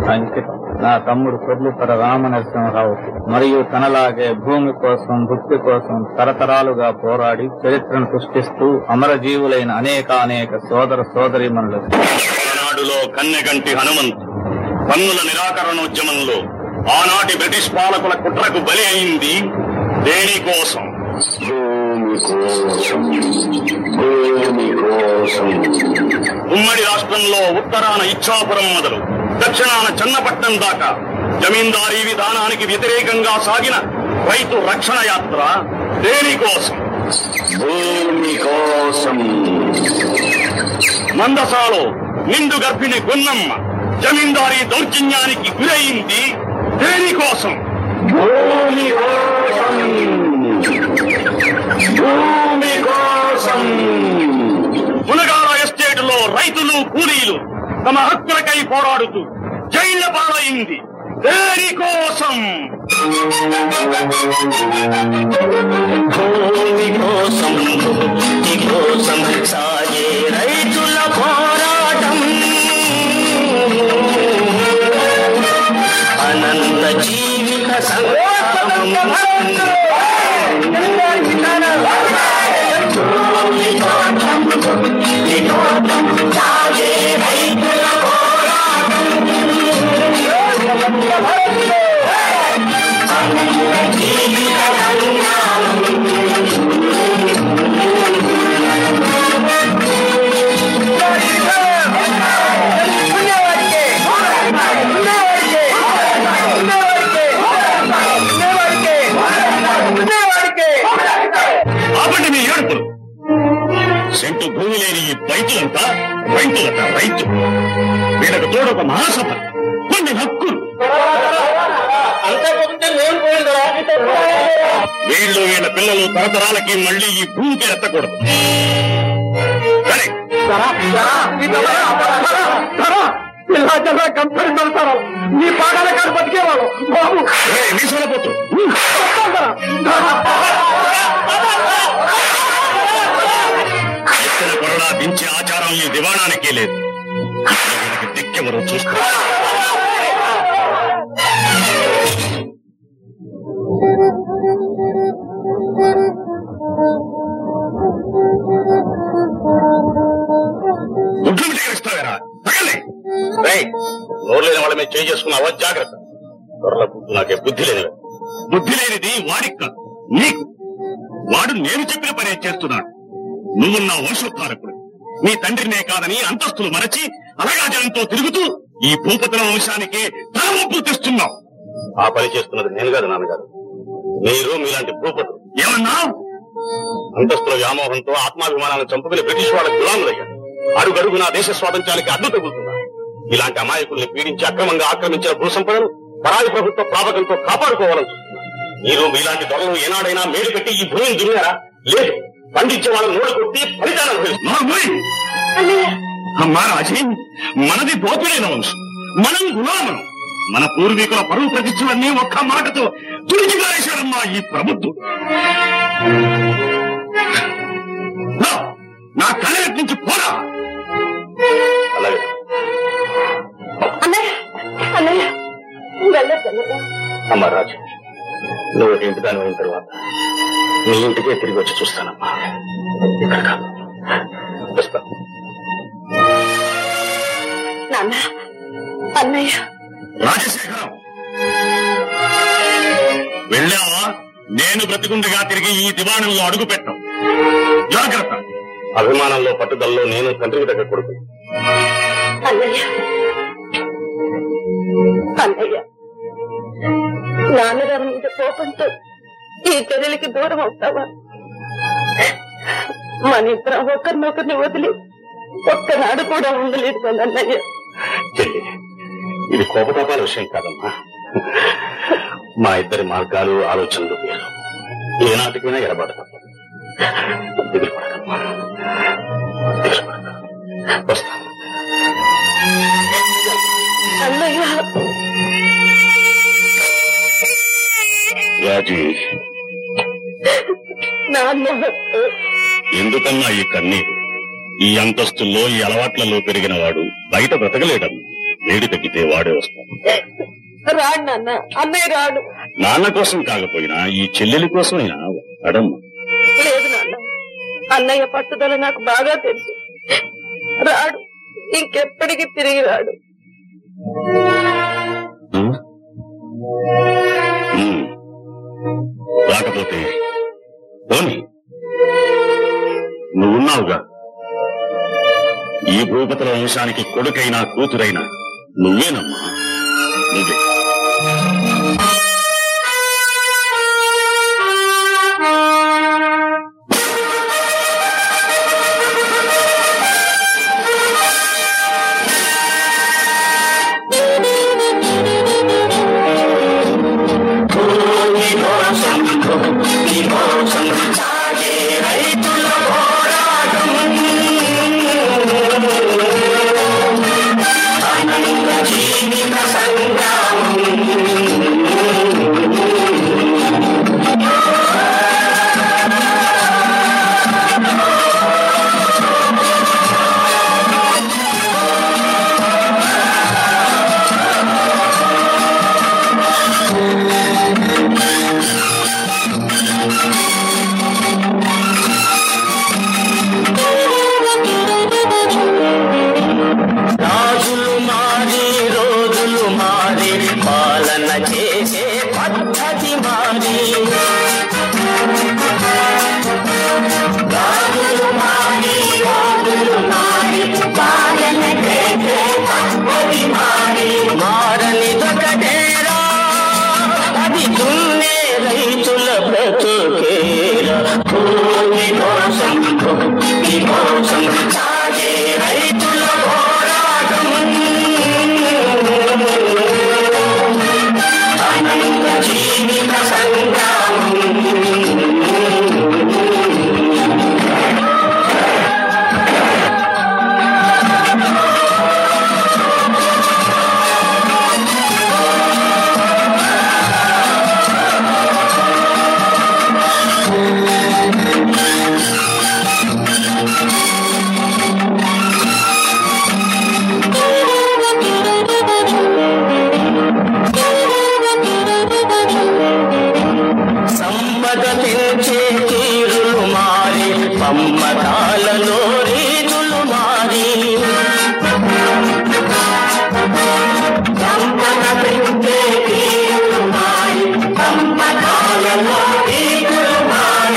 అంకితం నా తమ్ముడు కొర్లుపర రామనరసింహరావు మరియు తనలాగే భూమి కోసం భక్తి కోసం తరతరాలుగా పోరాడి చరిత్రను సృష్టిస్తూ అమరజీవులైన అనేక సోదర సోదరీమణులు. ఆనాడులో కన్నెగంటి హనుమంతు పన్నుల నిరాకరణోద్యమంలో ఆనాటి బ్రిటిష్ పాలకుల కుట్రకు బలి అయింది దేనికోసం? ఉమ్మడి రాష్ట్రంలో ఉత్తరాన ఇచ్చాపురం మొదలు దక్షిణాన చన్నపట్నం దాకా జమీందారీ విధానానికి వ్యతిరేకంగా సాగిన రైతు రక్షణ యాత్ర దేనికోసం? భూమి కోసం. మందసాలో నిండు గర్భిణి గున్నమ్మ జమీందారీ దౌర్జన్యానికి గురైంది దేనికోసం? భూమి కోసం. భూమి కోసం. మునగాల ఎస్టేటులో రైతులు కూలీలు తమ హక్కులకై పోరాడుతూ జైళ్ల పాలైంది దేనికోసం? భూమి కోసం. భూమి కోసం సాగే రైతుల పోరాటం అనంత జీవిత సంగ్రామం. సాగే రైతుల ఆపండి మీ ఏడుపులు. సెంటు భూమి లేని ఈ రైతులంతా రైతు వీళ్ళకు తోడొక మహాసభ, కొన్ని హక్కులు. వీళ్ళు వీళ్ళ పిల్లలు తరతరాలకి మళ్ళీ ఈ భూమికి ఎత్తకూడదు. సరే కంపెనీ పెడతారు నీ పాడాల కాదు బతికేవాళ్ళు బాబు మీసలపోతు. ఎత్తుల కొరడా దించే ఆచారం ఈ దివాణానికే లేదు. దిక్కెవరో చూస్తా. నోరు లేని వాళ్ళ మీద చేసుకున్నావా? జాగ్రత్త. నాకే బుద్ధి లేనివే. బుద్ధి లేనిది వాడికి కాదు, నీకు. వాడు నేను చెప్పిన పనే చేస్తున్నాడు. నువ్వు నా వంశోద్ధారకుడు. నీ తండ్రినే కాదని అంతస్తులు మరచి అలగాజనంతో తిరుగుతూ ఈ భూపతుల వంశానికి తలవంపు తెస్తున్నావు. ఆ పని చేస్తున్నది నేను కాదు నాన్నగారు, మీరు మీలాంటి భూపతులు. ఏమన్నా అంతస్తుల వ్యామోహంతో ఆత్మాభిమానాన్ని చంపుకుని బ్రిటిష్ వాళ్ళ గులాములయ్యారు. అడుగడుగు నా దేశ స్వాతంత్ర్యానికి అడ్డు తగులుతున్నారు. ఇలాంటి అమాయకుల్ని పీడించి అక్రమంగా ఆక్రమించిన భూ సంపదను పరాయి ప్రభుత్వ ప్రాపకంతో కాపాడుకోవాలని చూస్తున్నారు. మీరు మీలాంటి దొరలు ఏనాడైనా మేలు పెట్టి ఈ భూమిని దున్నారా? లేదు. పండించే వాళ్ళని నోడు కొట్టి ఫలితాలను అమ్మా రాజీ, మనది దోపిడైన వంశం, మనం గులామం. మన పూర్వీకుల పరువు ప్రతిష్టలన్నీ ఒక్క మాటతో తుడిచిపారేశారమ్మా ఈ ప్రభుత్వం. నా కళ్ళ నుంచి పోరా. అలాగే అమ్మా రాజు, నువ్వు ఇంటి దాని అయిన తర్వాత నీ ఇంటికే తిరిగి వచ్చి చూస్తానమ్మా. ఇక్కడ కాదు, వస్తా. రాజశేఖరం, వెళ్ళావా? నేను బ్రతికుండగా తిరిగి ఈ దివాణంలో అడుగు పెట్టాం. జాగ్రత్త. అభిమానంలో పట్టుదలలో నేను తండ్రికి దగ్గర కొడుకు. అన్నయ్య, నాన్నగారి మీద కోపంతో ఈ చర్యలకి దూరం అవుతావా? మన ఇద్దరం ఒకరినొకరిని వదిలి ఒక్కనాడు కూడా ఉండలేదు కదా అన్నయ్య. ఇది కోపతాపాల విషయం కాదమ్మా. మా ఇద్దరి మార్గాలు ఆలోచనలు వేరు. ఏనాటికైనా ఎడబాటు తప్పదు. దిగులు పడకమ్మా, దిగులు పడక. వస్తా అన్నయ్య. రాజీ, నాన్న, ఎందుకన్నా ఈ కన్నీరు? ఈ అంతస్తుల్లో ఈ అలవాట్లలో పెరిగిన వాడు బయట బ్రతకలేడమ్మా. వేడి తగ్గితే వాడే వస్తాడు. రాడు నాన్న, అన్నయ్య రాడు. నాన్న కోసం కాకపోయినా ఈ చెల్లెలి కోసమైనా అడమ్మ. లేదు నాన్న, అన్నయ్య పట్టుదల నాకు బాగా తెలుసు. రాడు, ఇంకెప్పటికీ తిరిగి రాడు. రాకపోతే పోనీ, నువ్వున్నావుగా. ఈ భూపతుల వంశానికి కొడుకైనా కూతురైనా నువ్వేనమ్మా, నువ్వే.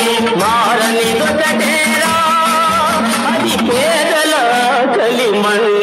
పేదల కలిమణి